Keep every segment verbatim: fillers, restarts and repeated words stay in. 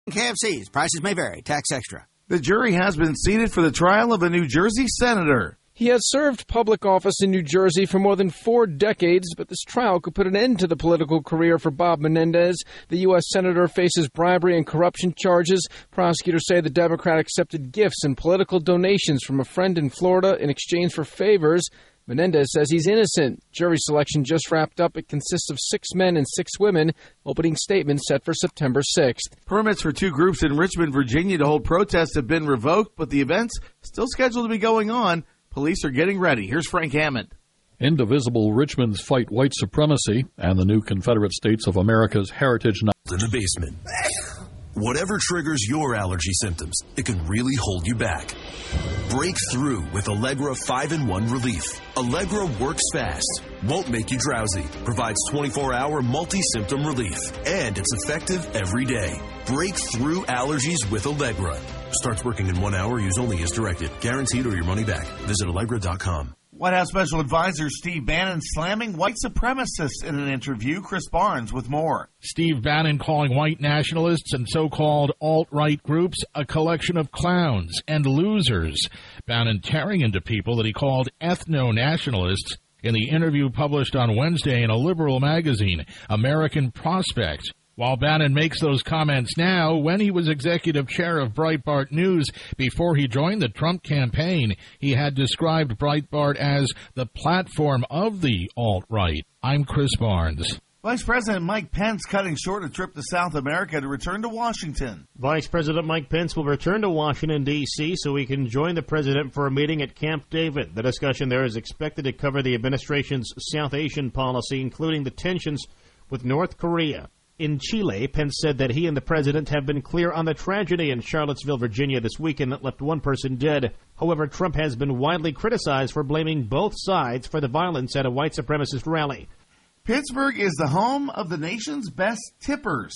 K F C's prices may vary. Tax extra. The jury has been seated for the trial of a New Jersey senator. He has served public office in New Jersey for more than four decades, but this trial could put an end to the political career for Bob Menendez. The U S senator faces bribery and corruption charges. Prosecutors say the Democrat accepted gifts and political donations from a friend in Florida in exchange for favors. Menendez says he's innocent. Jury selection just wrapped up. It consists of six men and six women. Opening statements set for September sixth. Permits for two groups in Richmond, Virginia to hold protests have been revoked, but the event's still scheduled to be going on. Police are getting ready. Here's Frank Hammond. Indivisible Richmonds Fight White Supremacy and the new Confederate States of America's Heritage Night. In the basement. Whatever triggers your allergy symptoms, it can really hold you back. Break through with Allegra five in one Relief. Allegra works fast, won't make you drowsy, provides twenty-four hour multi-symptom relief, and it's effective every day. Break through allergies with Allegra. Starts working in one hour. Use only as directed. Guaranteed or your money back. Visit Allegra dot com. White House Special Advisor Steve Bannon slamming white supremacists in an interview. Chris Barnes with more. Steve Bannon calling white nationalists and so-called alt-right groups a collection of clowns and losers. Bannon tearing into people that he called ethno-nationalists in the interview published on Wednesday in a liberal magazine, American Prospect. While Bannon makes those comments now, when he was executive chair of Breitbart News before he joined the Trump campaign, he had described Breitbart as the platform of the alt-right. I'm Chris Barnes. Vice President Mike Pence cutting short a trip to South America to return to Washington. Vice President Mike Pence will return to Washington, D C so he can join the president for a meeting at Camp David. The discussion there is expected to cover the administration's South Asian policy, including the tensions with North Korea. In Chile, Pence said that he and the president have been clear on the tragedy in Charlottesville, Virginia this weekend that left one person dead. However, Trump has been widely criticized for blaming both sides for the violence at a white supremacist rally. Pittsburgh is the home of the nation's best tippers.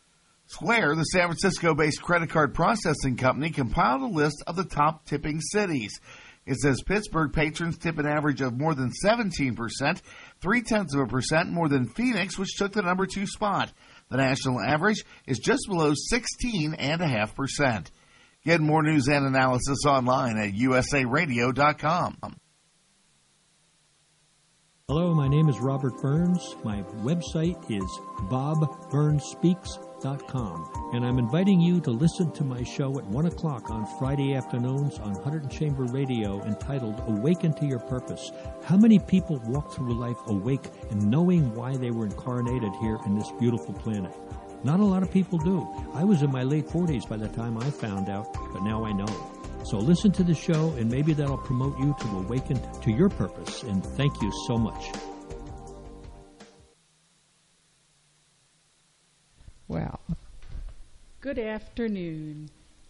Square, the San Francisco-based credit card processing company, compiled a list of the top tipping cities. It says Pittsburgh patrons tip an average of more than seventeen percent, three-tenths of a percent more than Phoenix, which took the number two spot. The national average is just below sixteen point five percent. Get more news and analysis online at U S A radio dot com. Hello, my name is Robert Burns. My website is bob burns speaks dot com, and I'm inviting you to listen to my show at one o'clock on Friday afternoons on Hunterdon Chamber Radio entitled Awaken to Your Purpose. How many people walk through life awake and knowing why they were incarnated here in this beautiful planet? Not a lot of people do. I was in my late forties by the time I found out, but now I know. So listen to the show, and maybe that'll promote you to awaken to your purpose, and thank you so much. Well, good afternoon.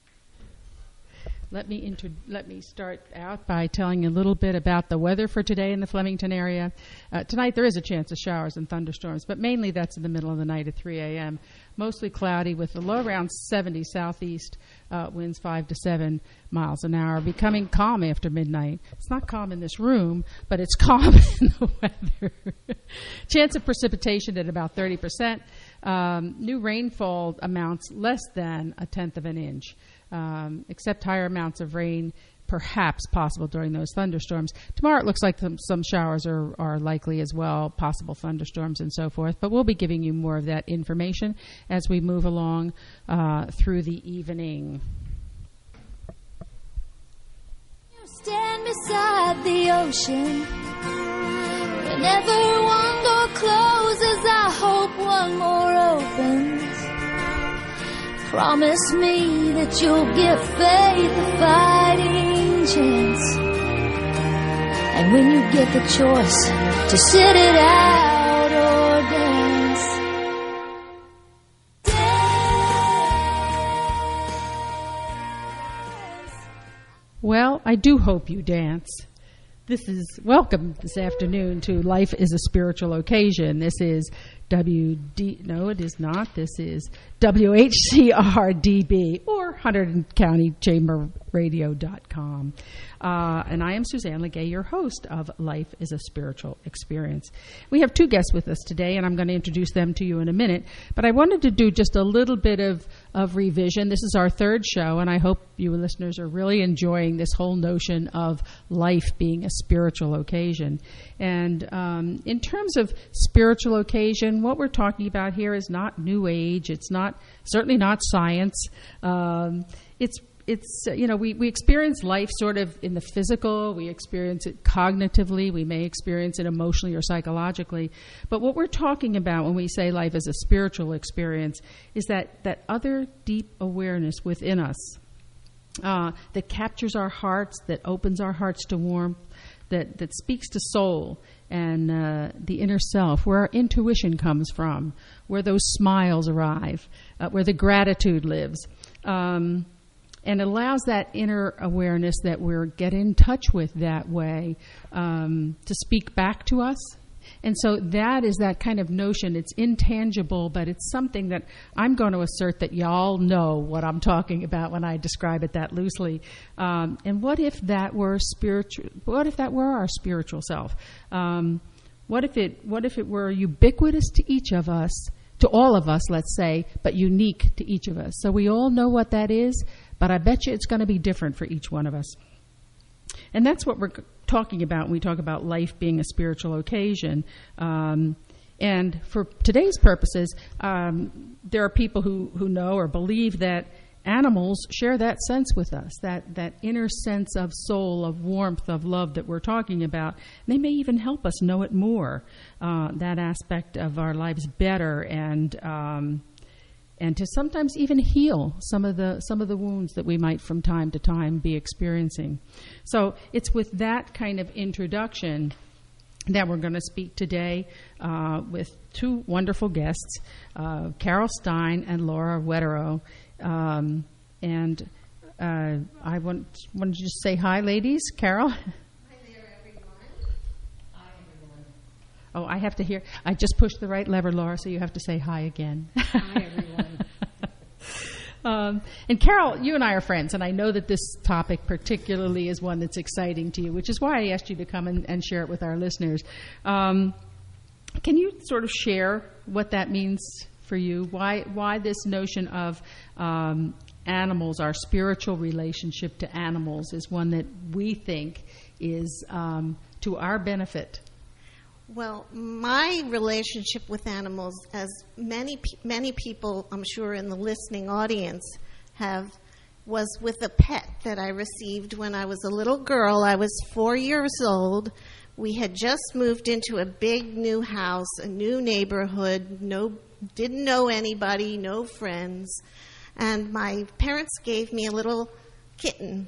Let me inter- let me start out by telling you a little bit about the weather for today in the Flemington area. Uh, tonight there is a chance of showers and thunderstorms, but mainly that's in the middle of the night at three a.m. Mostly cloudy with a low around seventy southeast, uh, winds five to seven miles an hour, becoming calm after midnight. It's not calm in this room, but it's calm in the weather. Chance of precipitation at about thirty percent. Um, new rainfall amounts less than a tenth of an inch. Um, except higher amounts of rain perhaps possible during those thunderstorms. Tomorrow it looks like some, some showers are, are likely as well, possible thunderstorms and so forth, but we'll be giving you more of that information as we move along uh, through the evening. You stand beside the ocean. Whenever one door closes, I hope one more opens. Promise me that you'll give faith a fighting chance. And when you get the choice to sit it out or dance, dance. Well, I do hope you dance. This is welcome this afternoon to Life is a Spiritual Occasion. This is W D, no, it is not. This is W H C R D B or Hunterdon County Chamber Radio dot com. Uh, and I am Suzanne Legay, your host of Life is a Spiritual Experience. We have two guests with us today, and I'm going to introduce them to you in a minute. But I wanted to do just a little bit of, of revision. This is our third show, and I hope you listeners are really enjoying this whole notion of life being a spiritual occasion. And um, in terms of spiritual occasion, what we're talking about here is not New Age. It's not certainly not science. Um, it's It's, uh, you know, we, we experience life sort of in the physical, we experience it cognitively, we may experience it emotionally or psychologically. But what we're talking about when we say life is a spiritual experience is that, that other deep awareness within us uh, that captures our hearts, that opens our hearts to warmth, that, that speaks to soul and uh, the inner self, where our intuition comes from, where those smiles arrive, uh, where the gratitude lives. Um And allows that inner awareness that we're get in touch with that way um, to speak back to us. And so that is that kind of notion. It's intangible, but it's something that I'm going to assert that y'all know what I'm talking about when I describe it that loosely. Um, and what if that were spiritual? What if that were our spiritual self? Um, what if it? What if it were ubiquitous to each of us, to all of us, let's say, but unique to each of us? So we all know what that is. But I bet you it's going to be different for each one of us. And that's what we're talking about when we talk about life being a spiritual occasion. Um, and for today's purposes, um, there are people who, who know or believe that animals share that sense with us, that, that inner sense of soul, of warmth, of love that we're talking about. They may even help us know it more, uh, that aspect of our lives better, and um and to sometimes even heal some of the some of the wounds that we might from time to time be experiencing. So it's with that kind of introduction that we're going to speak today uh, with two wonderful guests, uh, Carol Stein and Laura Wetero. Um, and uh, I want, want to just say hi, ladies. Carol? Oh, I have to hear. I just pushed the right lever, Laura, so you have to say hi again. Hi, everyone. um, and Carol, you and I are friends, and I know that this topic particularly is one that's exciting to you, which is why I asked you to come and, and share it with our listeners. Um, can you sort of share what that means for you? Why, why this notion of um, animals, our spiritual relationship to animals, is one that we think is um, to our benefit? Well, my relationship with animals, as many many people, I'm sure, in the listening audience have, was with a pet that I received when I was a little girl. I was four years old. We had just moved into a big new house, a new neighborhood, no, didn't know anybody, no friends. And my parents gave me a little kitten.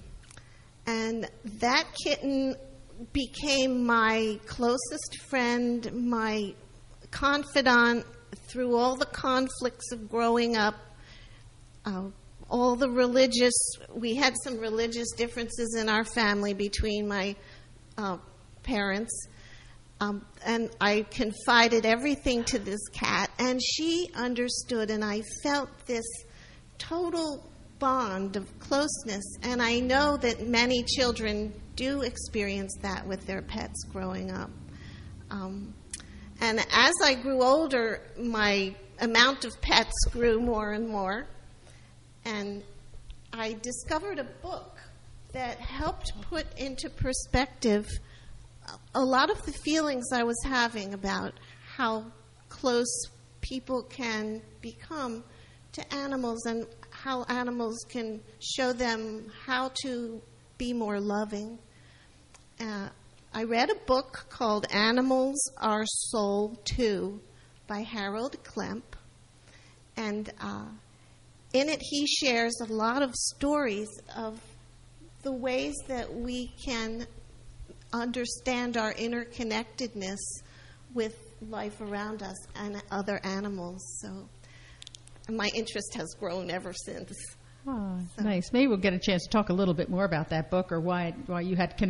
And that kitten became my closest friend, my confidant through all the conflicts of growing up, uh, all the religious, we had some religious differences in our family between my uh, parents, um, and I confided everything to this cat, and she understood, and I felt this total bond of closeness, and I know that many children do experience that with their pets growing up. Um, and as I grew older, my amount of pets grew more and more, and I discovered a book that helped put into perspective a lot of the feelings I was having about how close people can become to animals and how animals can show them how to be more loving. Uh, I read a book called Animals Are Soul Too by Harold Klemp, and uh, in it he shares a lot of stories of the ways that we can understand our interconnectedness with life around us and other animals. So my interest has grown ever since. Oh, so. Nice. Maybe we'll get a chance to talk a little bit more about that book, or why why you had connect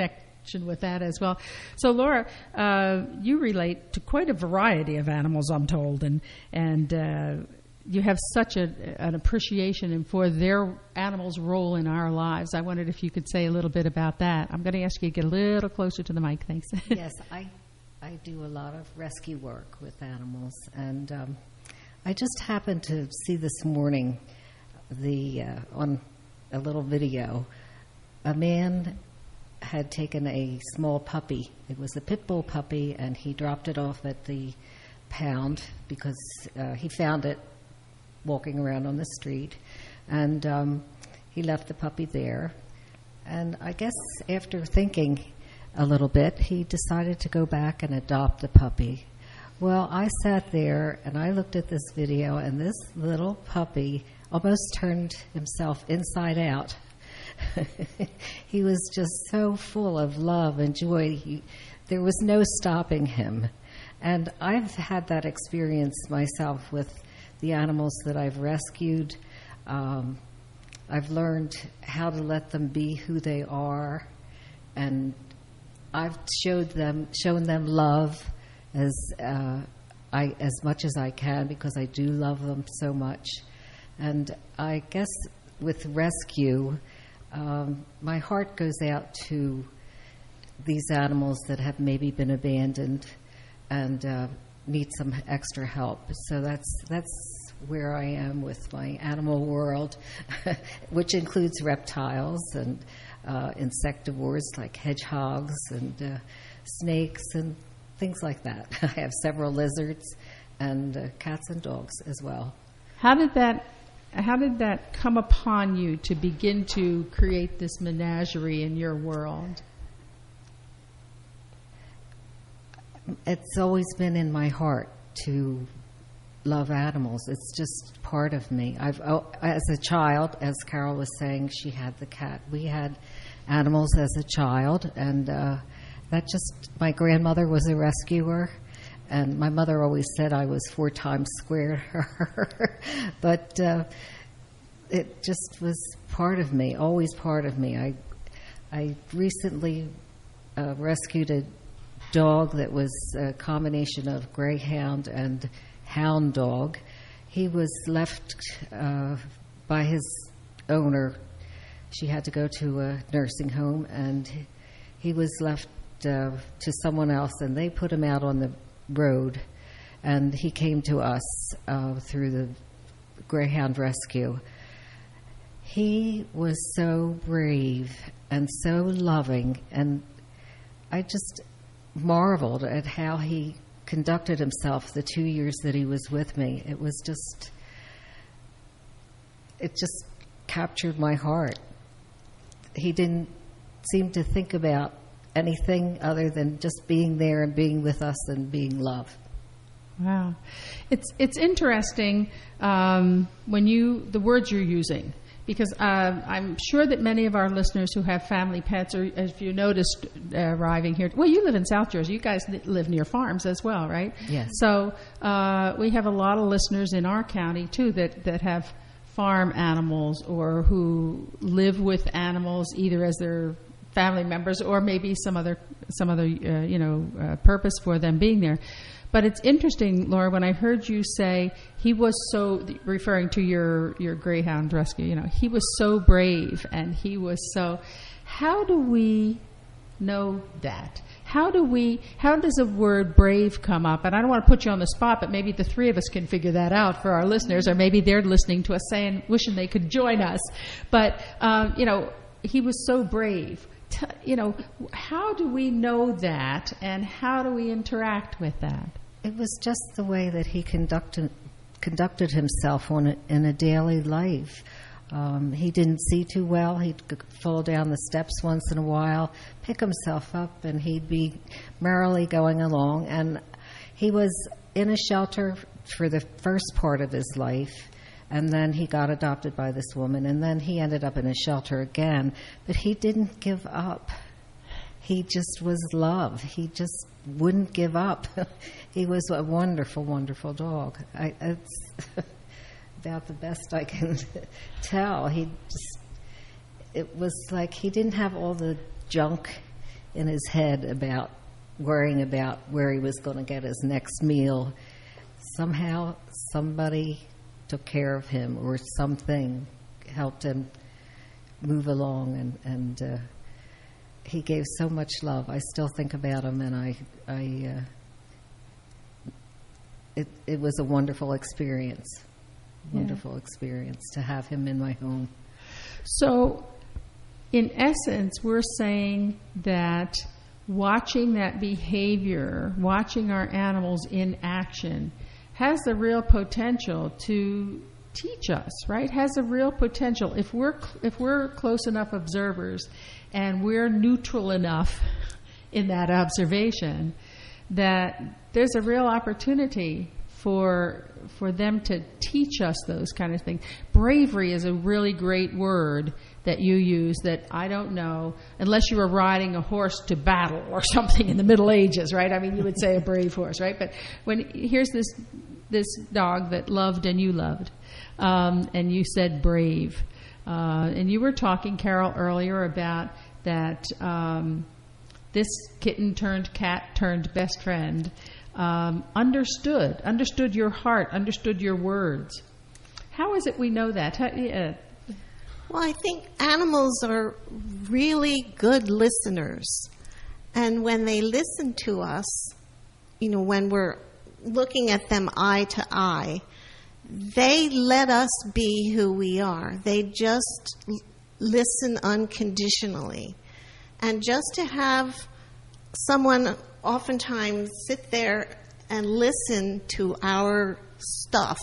connection with that as well. So, Laura, uh, you relate to quite a variety of animals, I'm told, and and uh, you have such a, an appreciation for their animals' role in our lives. I wondered if you could say a little bit about that. I'm going to ask you to get a little closer to the mic. Thanks. Yes, I I do a lot of rescue work with animals, and um, I just happened to see this morning the uh, on a little video, a man had taken a small puppy. It was a pit bull puppy, and he dropped it off at the pound because uh, he found it walking around on the street, and um, he left the puppy there. And I guess after thinking a little bit, he decided to go back and adopt the puppy. Well, I sat there and I looked at this video, and this little puppy almost turned himself inside out. He was just so full of love and joy. He, there was no stopping him. And I've had that experience myself with the animals that I've rescued. Um, I've learned how to let them be who they are, and I've showed them, shown them love as uh, I as much as I can, because I do love them so much. And I guess with rescue, um, my heart goes out to these animals that have maybe been abandoned and uh, need some extra help. So that's that's where I am with my animal world, which includes reptiles and uh, insectivores like hedgehogs and uh, snakes and things like that. I have several lizards and uh, cats and dogs as well. How did that how did that come upon you to begin to create this menagerie in your world? It's always been in my heart to love animals. It's just part of me. I've, oh, as a child, as Carol was saying, she had the cat. We had animals as a child, and uh, that just, my grandmother was a rescuer, and my mother always said I was four times square to her. But uh, it just was part of me, always part of me. I, I recently uh, rescued a dog that was a combination of greyhound and hound dog. He was left uh, by his owner. She had to go to a nursing home, and he was left uh, to someone else, and they put him out on the road, and he came to us uh, through the Greyhound Rescue. He was so brave and so loving, and I just marveled at how he conducted himself the two years that he was with me. It was just, it just captured my heart. He didn't seem to think about anything other than just being there and being with us and being love. Wow. It's it's interesting um, when you, the words you're using, because uh, I'm sure that many of our listeners who have family pets, or if you noticed uh, arriving here, well, you live in South Jersey. You guys live near farms as well, right? Yes. So uh, we have a lot of listeners in our county, too, that, that have farm animals or who live with animals either as their family members or maybe some other, some other uh, you know, uh, purpose for them being there. But it's interesting, Laura, when I heard you say he was so, referring to your, your Greyhound rescue, you know, he was so brave and he was so, how do we know that? How do we, how does a word brave come up? And I don't want to put you on the spot, but maybe the three of us can figure that out for our listeners, or maybe they're listening to us saying, wishing they could join us. But, um, you know, he was so brave. T- you know, how do we know that, and how do we interact with that? It was just the way that he conducted conducted himself on a, in a daily life. Um, he didn't see too well. He'd fall down the steps once in a while, pick himself up, and he'd be merrily going along. And he was in a shelter for the first part of his life, and then he got adopted by this woman, and then he ended up in a shelter again. But he didn't give up. He just was love. He just wouldn't give up. He was a wonderful, wonderful dog. I, it's about the best I can tell. He just, it was like he didn't have all the junk in his head about worrying about where he was going to get his next meal. Somehow somebody took care of him, or something helped him move along, and, and uh, he gave so much love. I still think about him, and I, I uh, it, it was a wonderful experience, wonderful yeah. experience to have him in my home. So, in essence, we're saying that watching that behavior, watching our animals in action, has the real potential to teach us, right? Has a real potential. If we're if we're close enough observers and we're neutral enough in that observation, that there's a real opportunity for for them to teach us those kind of things. Bravery is a really great word that you use that I don't know, unless you were riding a horse to battle or something in the Middle Ages, right? I mean, you would say a brave horse, right? But when here's this this dog that loved and you loved, um, and you said brave. Uh, and you were talking, Carol, earlier about that um, this kitten turned cat turned best friend um, understood, understood your heart, understood your words. How is it we know that? How, uh, Well, I think animals are really good listeners. And when they listen to us, you know, when we're looking at them eye to eye, they let us be who we are. They just l- listen unconditionally. And just to have someone oftentimes sit there and listen to our stuff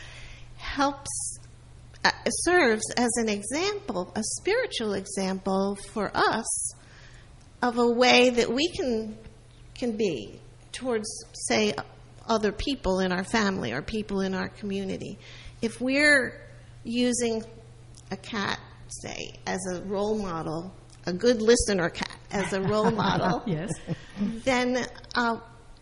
helps Uh, serves as an example, a spiritual example for us of a way that we can can be towards, say, other people in our family or people in our community. If we're using a cat, say, as a role model, a good listener cat as a role model, yes, then uh,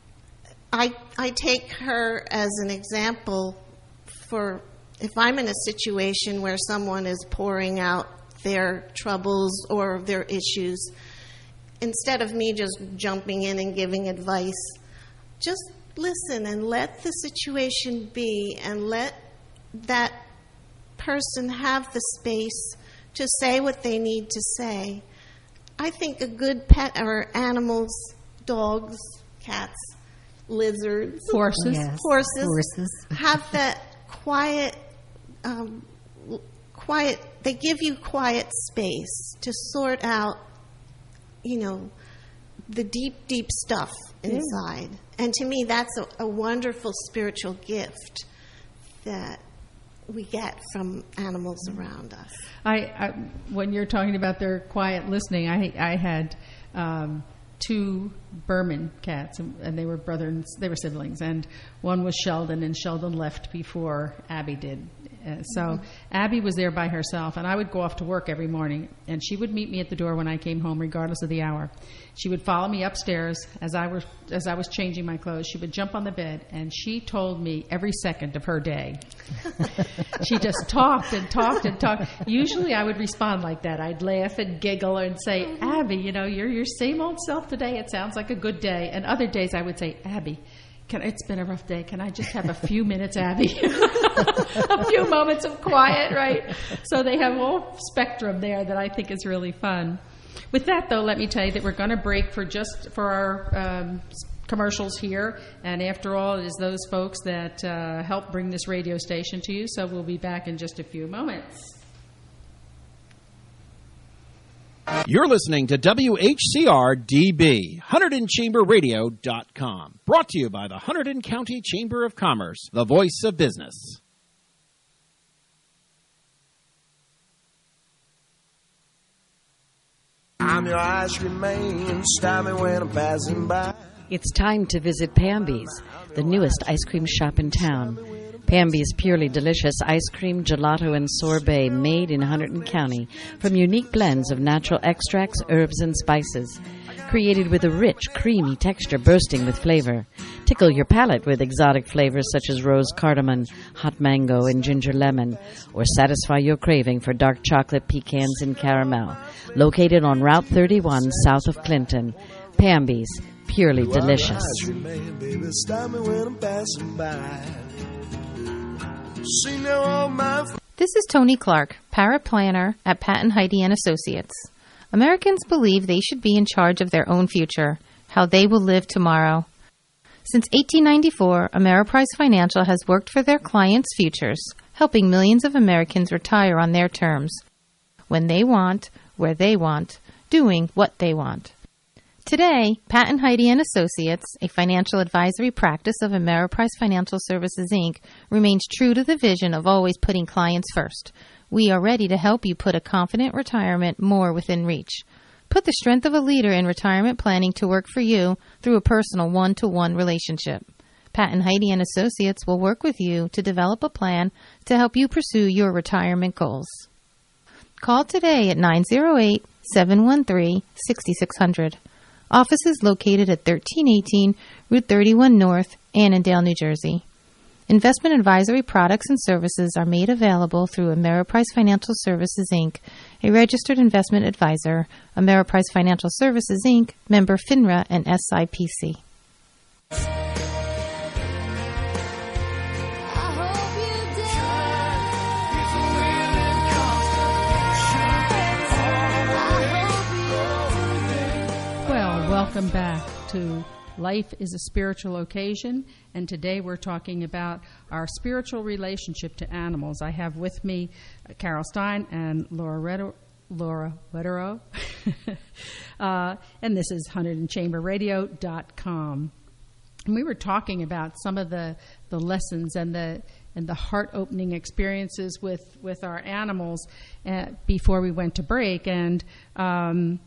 I I take her as an example for. If I'm in a situation where someone is pouring out their troubles or their issues, instead of me just jumping in and giving advice, just listen and let the situation be and let that person have the space to say what they need to say. I think a good pet or animals, dogs, cats, lizards, horses, yes. horses, horses. have that quiet Um, quiet, they give you quiet space to sort out, you know, the deep, deep stuff inside. Yeah. And to me, that's a, a wonderful spiritual gift that we get from animals around us. I, I when you're talking about their quiet listening, I I had um, two Burman cats, and, and they were brothers. They were siblings, and one was Sheldon, and Sheldon left before Abby did. Uh, so mm-hmm. Abby was there by herself, and I would go off to work every morning, and she would meet me at the door when I came home, regardless of the hour. She would follow me upstairs as I was as I was changing my clothes. She would jump on the bed, and she told me every second of her day. She just talked and talked and talked. Usually, I would respond like that. I'd laugh and giggle and say, "Abby, you know, you're your same old self today. It sounds like a good day." And other days, I would say, "Abby, Can, it's been a rough day. Can I just have a few minutes, Abby?" A few moments of quiet, right? So they have a whole spectrum there that I think is really fun. With that, though, let me tell you that we're going to break for just for our um, commercials here. And after all, it is those folks that uh, help bring this radio station to you. So we'll be back in just a few moments. You're listening to W H C R D B, Hunterdon Chamber Radio dot com. Brought to you by the Hunterdon County Chamber of Commerce, the voice of business. I'm your ice cream man, stop me when I'm passing by. It's time to visit Pamby's, the newest ice cream shop in town. Pamby's Purely Delicious ice cream, gelato, and sorbet made in Hunterdon County from unique blends of natural extracts, herbs, and spices. Created with a rich, creamy texture bursting with flavor. Tickle your palate with exotic flavors such as rose cardamom, hot mango, and ginger lemon. Or satisfy your craving for dark chocolate, pecans, and caramel. Located on Route thirty-one south of Clinton. Pamby's Purely Delicious. This is Tony Clark, paraplanner at Pat and Heidi and Associates. Americans believe they should be in charge of their own future, how they will live tomorrow. Since eighteen ninety-four, Ameriprise Financial has worked for their clients' futures, helping millions of Americans retire on their terms, when they want, where they want, doing what they want. Today, Pat and Heidi and Associates, a financial advisory practice of Ameriprise Financial Services, Incorporated, remains true to the vision of always putting clients first. We are ready to help you put a confident retirement more within reach. Put the strength of a leader in retirement planning to work for you through a personal one-to-one relationship. Pat and Heidi and Associates will work with you to develop a plan to help you pursue your retirement goals. Call today at nine oh eight, seven one three, six six zero zero. Office is located at thirteen eighteen Route thirty-one North, Annandale, New Jersey. Investment advisory products and services are made available through Ameriprise Financial Services, Incorporated, a registered investment advisor, Ameriprise Financial Services, Incorporated, member FINRA and S I P C. Well, welcome back to Life is a Spiritual Occasion, and today we're talking about our spiritual relationship to animals. I have with me uh, Carol Stein and Laura Redder, Laura Wetterow, uh, and this is Hunterdon Chamber Radio dot com. And we were talking about some of the, the lessons and the and the heart-opening experiences with, with our animals uh, before we went to break, and um,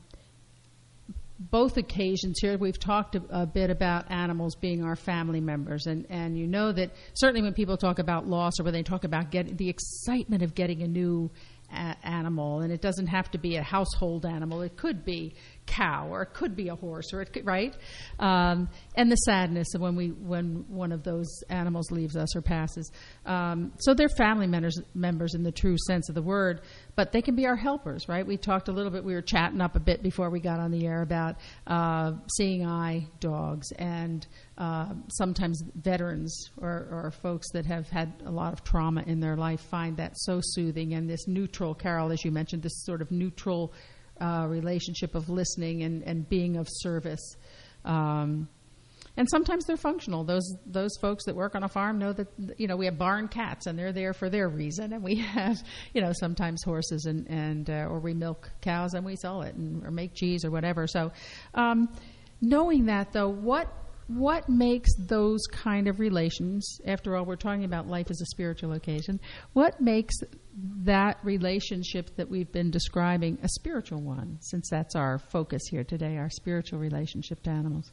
both occasions here, we've talked a, a bit about animals being our family members. And, and you know that certainly when people talk about loss or when they talk about get, the excitement of getting a new a- animal, and it doesn't have to be a household animal. It could be cow, or it could be a horse, or it could, right? Um, and the sadness of when we when one of those animals leaves us or passes. Um, so they're family members, members in the true sense of the word, but they can be our helpers, right? We talked a little bit, we were chatting up a bit before we got on the air about uh, seeing eye dogs, and uh, sometimes veterans or, or folks that have had a lot of trauma in their life find that so soothing, and this neutral, Carol, as you mentioned, this sort of neutral Uh, relationship of listening and, and being of service. Um, and sometimes they're functional. Those those folks that work on a farm know that, you know, we have barn cats and they're there for their reason. And we have, you know, sometimes horses and, and uh, or we milk cows and we sell it and or make cheese or whatever. So um, knowing that, though, what what makes those kind of relations, after all, we're talking about life as a spiritual occasion, what makes that relationship that we've been describing a spiritual one, since that's our focus here today, our spiritual relationship to animals?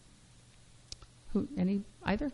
Who, any, either?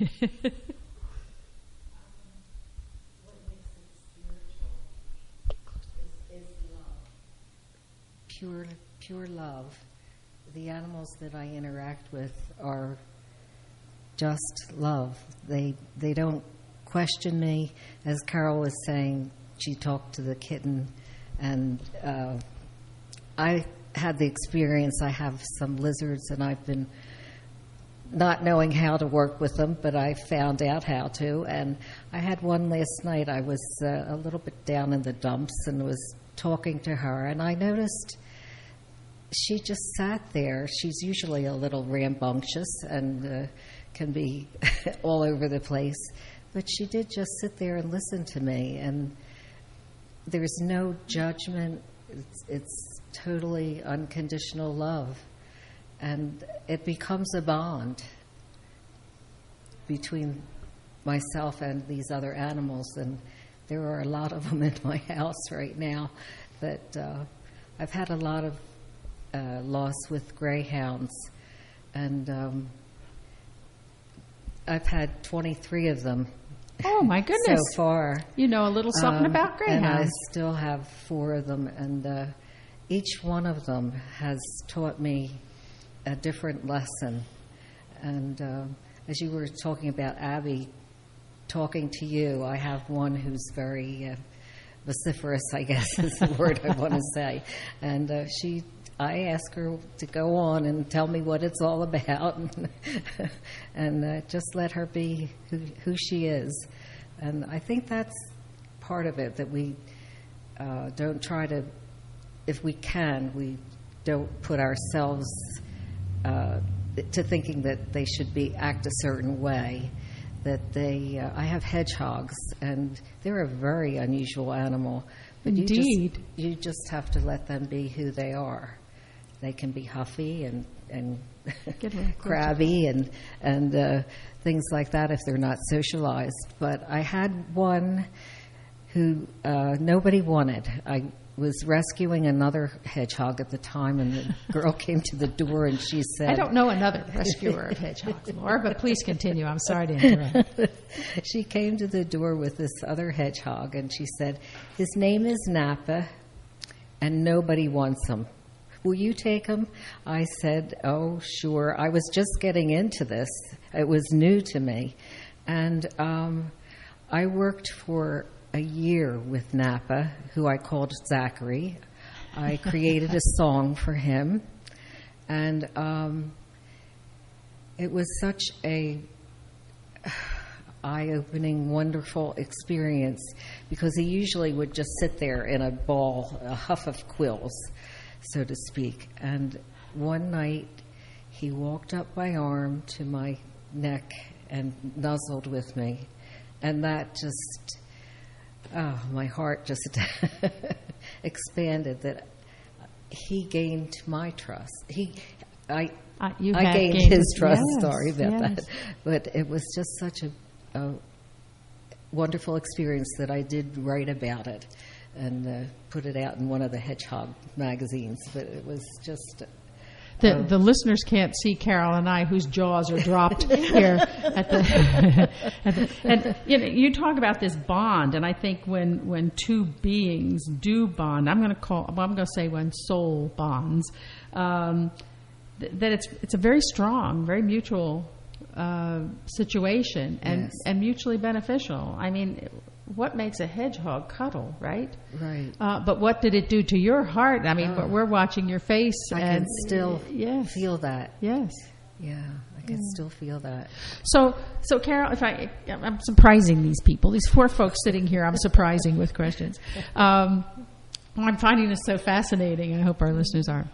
Pure, pure love. The animals that I interact with are just love. They they don't question me. As Carol was saying, she talked to the kitten, and uh, I had the experience. I have some lizards, and I've been not knowing how to work with them, but I found out how to. And I had one last night. I was uh, a little bit down in the dumps and was talking to her, and I noticed she just sat there. She's usually a little rambunctious and uh, can be all over the place, but she did just sit there and listen to me, and there's no judgment. It's, it's totally unconditional love, and it becomes a bond between myself and these other animals, and there are a lot of them in my house right now. That uh, I've had a lot of uh, loss with greyhounds, and um, I've had twenty-three of them Oh, my goodness. So far. You know a little something Um, about greyhounds. And I still have four of them, and uh, each one of them has taught me a different lesson. And uh, as you were talking about Abby talking to you, I have one who's very uh, vociferous, I guess is the word I want to say. And uh, she, I ask her to go on and tell me what it's all about, and, and uh, just let her be who, who she is. And I think that's part of it, that we uh, don't try to, if we can, we don't put ourselves uh, to thinking that they should be act a certain way. That they, uh, I have hedgehogs, and they're a very unusual animal. But Indeed. You just, you just have to let them be who they are. They can be huffy and, and crabby and, and uh, things like that if they're not socialized. But I had one who uh, nobody wanted. I was rescuing another hedgehog at the time, and the girl came to the door and she said... I don't know another rescuer of hedgehogs, Laura, but please continue. I'm sorry to interrupt. She came to the door with this other hedgehog, and she said, his name is Napa, and nobody wants him. Will you take him? I said, oh, sure. I was just getting into this. It was new to me. And um, I worked for a year with Napa, who I called Zachary. I created a song for him, and um, it was such a eye-opening, wonderful experience, because he usually would just sit there in a ball, a huff of quills, so to speak. And one night, he walked up my arm to my neck and nuzzled with me, and that just... Oh, my heart just expanded that he gained my trust. He, I, uh, you I gained, gained his his, trust. yes, Sorry about yes. that, but it was just such a, a wonderful experience that I did write about it and uh, put it out in one of the hedgehog magazines. But it was just. The, uh, the listeners can't see Carol and I, whose jaws are dropped here at the, at the. And you know, you talk about this bond, and I think when when two beings do bond, I'm going to call. Well, I'm going to say when soul bonds, um, th- that it's it's a very strong, very mutual uh, situation, and Yes. and mutually beneficial. I mean. What makes a hedgehog cuddle, right? Right. Uh, but what did it do to your heart? I mean, Oh. we're watching your face. I and can still yes. feel that. Yes. Yeah, I can Yeah. still feel that. So, so Carol, if I, I'm surprising these people, these four folks sitting here, I'm surprising with questions. Um, I'm finding this so fascinating. I hope our listeners are.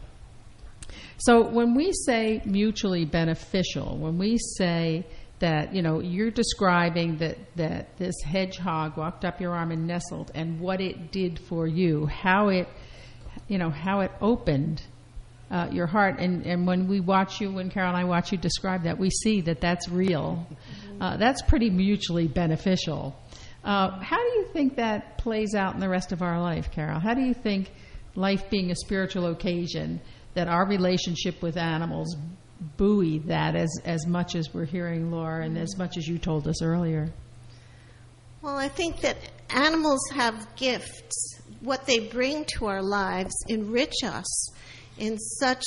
So when we say mutually beneficial, when we say that, you know, you're describing that, that this hedgehog walked up your arm and nestled, and what it did for you, how it, you know, how it opened uh, your heart. And, and when we watch you, when Carol and I watch you describe that, we see that that's real. Uh, that's pretty mutually beneficial. Uh, how do you think that plays out in the rest of our life, Carol? How do you think life being a spiritual occasion, that our relationship with animals buoy that as, as much as we're hearing, Laura, and as much as you told us earlier? Well, I think that animals have gifts. What they bring to our lives enrich us in such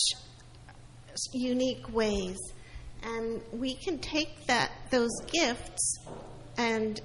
unique ways. And we can take that those gifts and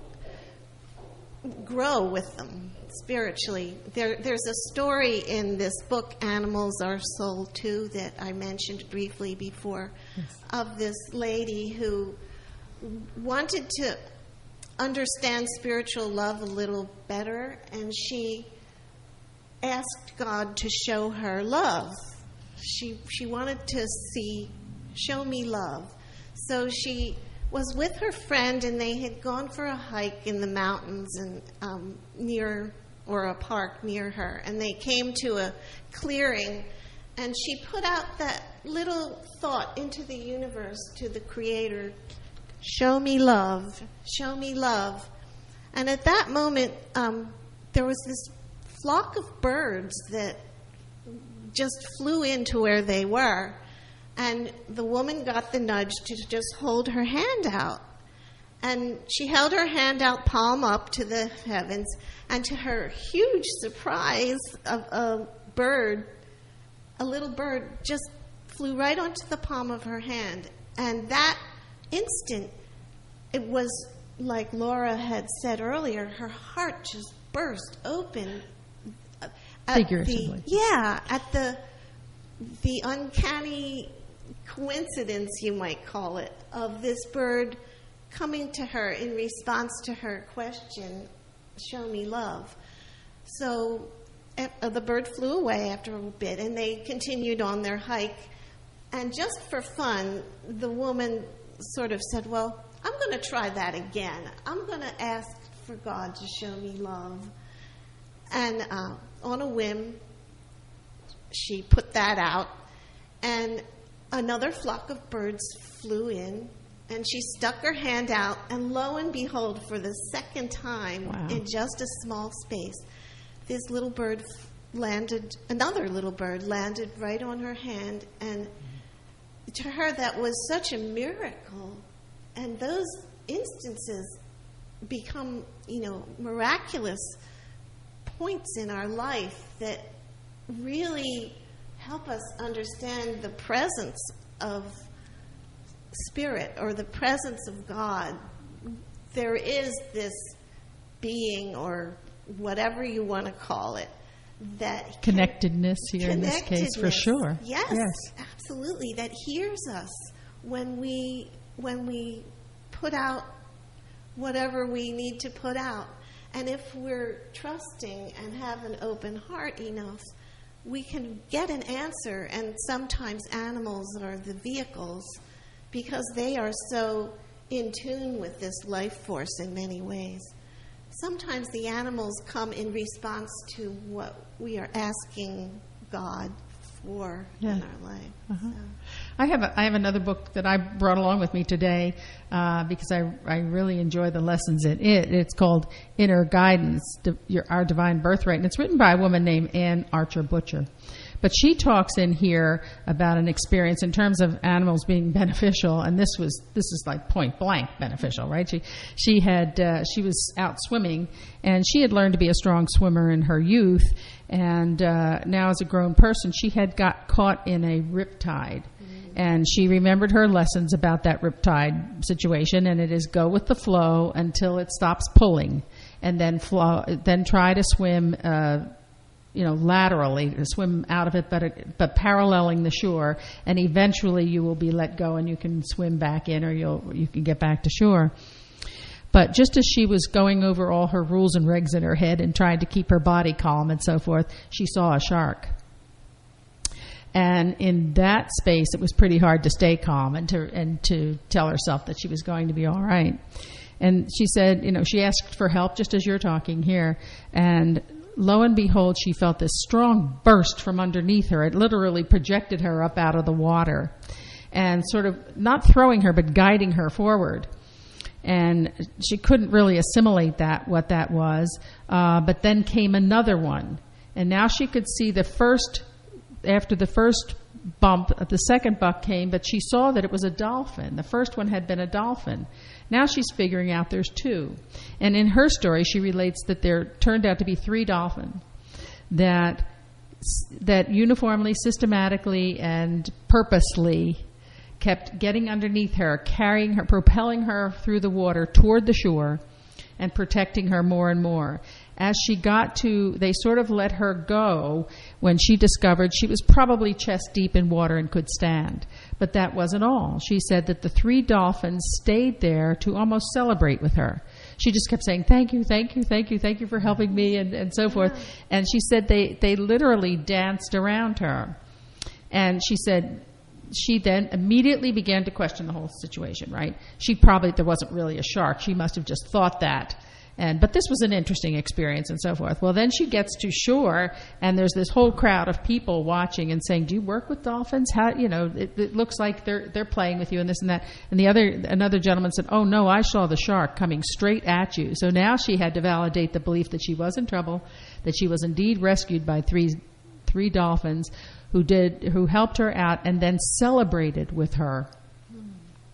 grow with them spiritually. There, there's a story in this book, Animals Are Sold Too, that I mentioned briefly before, yes. of this lady who wanted to understand spiritual love a little better, and she asked God to show her love. She she wanted to see, show me love. So she was with her friend, and they had gone for a hike in the mountains and um, near, or a park near her, and they came to a clearing, and she put out that little thought into the universe to the Creator, show me love, show me love. And at that moment, um, there was this flock of birds that just flew into where they were. And the woman got the nudge to just hold her hand out. And she held her hand out, palm up to the heavens, and to her huge surprise, a, a bird, a little bird, just flew right onto the palm of her hand. And that instant, it was like Laura had said earlier, her heart just burst open. At Figuratively. The, yeah, at the the uncanny coincidence, you might call it, of this bird coming to her in response to her question, show me love. So uh, the bird flew away after a bit, and they continued on their hike. And just for fun, the woman sort of said, well, I'm going to try that again. I'm going to ask for God to show me love. And uh, on a whim, she put that out, and another flock of birds flew in, and she stuck her hand out, and lo and behold, for the second time, wow, in just a small space, this little bird landed, another little bird landed right on her hand, and to her that was such a miracle. And those instances become, you know, miraculous points in our life that really help us understand the presence of Spirit or the presence of God. There is this being, or whatever you want to call it, that connectedness here in this case, for sure. Yes, yes, absolutely. That hears us when we when we put out whatever we need to put out. And if we're trusting and have an open heart enough, we can get an answer. And sometimes animals are the vehicles, because they are so in tune with this life force in many ways. Sometimes the animals come in response to what we are asking God for yeah. in our life. Uh-huh. So. I have a, I have another book that I brought along with me today uh, because I I really enjoy the lessons in it. It's called Inner Guidance, Your, Our Divine Birthright, and it's written by a woman named Ann Archer Butcher. But she talks in here about an experience in terms of animals being beneficial, and this was this is like point blank beneficial, right? She she had uh, she was out swimming, and she had learned to be a strong swimmer in her youth, and uh, now as a grown person, she had got caught in a riptide. And she remembered her lessons about that riptide situation, and it is go with the flow until it stops pulling, and then flow, then try to swim, uh, you know, laterally, to swim out of it, but but paralleling the shore, and eventually you will be let go, and you can swim back in, or you'll you can get back to shore. But just as she was going over all her rules and regs in her head and trying to keep her body calm and so forth, she saw a shark. And in that space, it was pretty hard to stay calm and to and to tell herself that she was going to be all right. And she said, you know, she asked for help, just as you're talking here. And lo and behold, she felt this strong burst from underneath her. It literally projected her up out of the water and sort of not throwing her, but guiding her forward. And she couldn't really assimilate that, what that was. Uh, but then came another one. And now she could see the first After the first bump, the second buck came, but she saw that it was a dolphin. The first one had been a dolphin. Now she's figuring out there's two. And in her story, she relates that there turned out to be three dolphins that that uniformly, systematically, and purposely kept getting underneath her, carrying her, propelling her through the water toward the shore, and protecting her more and more. As she got to, they sort of let her go when she discovered she was probably chest deep in water and could stand. But that wasn't all. She said that the three dolphins stayed there to almost celebrate with her. She just kept saying, thank you, thank you, thank you, thank you for helping me, and, and so forth. And she said they, they literally danced around her. And she said she then immediately began to question the whole situation, right? She probably, there wasn't really a shark. She must have just thought that. And, but this was an interesting experience and so forth. Well, then she gets to shore, and there's this whole crowd of people watching and saying, do you work with dolphins? How, you know, it, it looks like they're they're playing with you and this and that. And the other another gentleman said, oh, no, I saw the shark coming straight at you. So now she had to validate the belief that she was in trouble, that she was indeed rescued by three three dolphins who did who helped her out and then celebrated with her.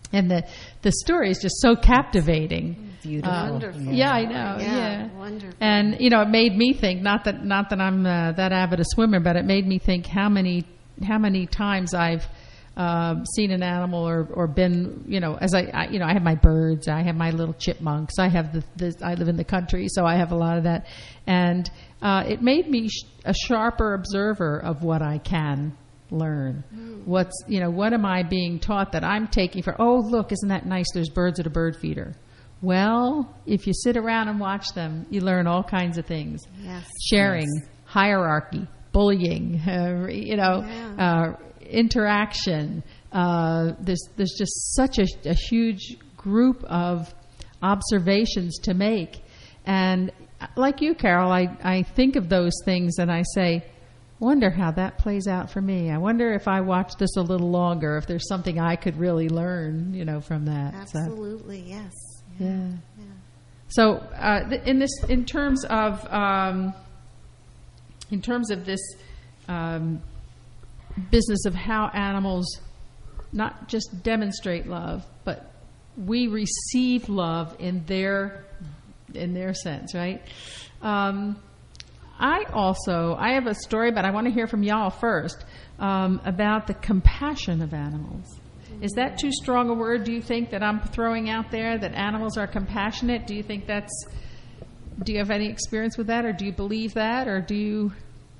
and the the story is just so captivating. Beautiful. Uh, Wonderful. Yeah. yeah, I know. Yeah, Yeah, wonderful. And you know, it made me think. Not that not that I'm uh, that avid a swimmer, but it made me think how many how many times I've uh, seen an animal or, or been, you know, as I, I you know I have my birds, I have my little chipmunks, I have the, the I live in the country, so I have a lot of that, and uh, it made me sh- a sharper observer of what I can learn. Mm. What's, you know, what am I being taught that I'm taking for, oh, look, isn't that nice? There's birds at a bird feeder. Well, if you sit around and watch them, you learn all kinds of things. Yes. Sharing, yes. hierarchy, bullying, uh, you know, yeah. uh, interaction. Uh, there's, there's just such a, a huge group of observations to make. And like you, Carol, I, I think of those things and I say, wonder how that plays out for me. I wonder if I watch this a little longer, if there's something I could really learn, you know, from that. Absolutely, so, yes. Yeah. yeah. yeah. So, uh, th- in this, in terms of, um, in terms of this um, business of how animals not just demonstrate love, but we receive love in their in their sense, right? Um, I also, I have a story, but I want to hear from y'all first, um, about the compassion of animals. Is that too strong a word, do you think, that I'm throwing out there, that animals are compassionate? Do you think that's, do you have any experience with that, or do you believe that, or do you,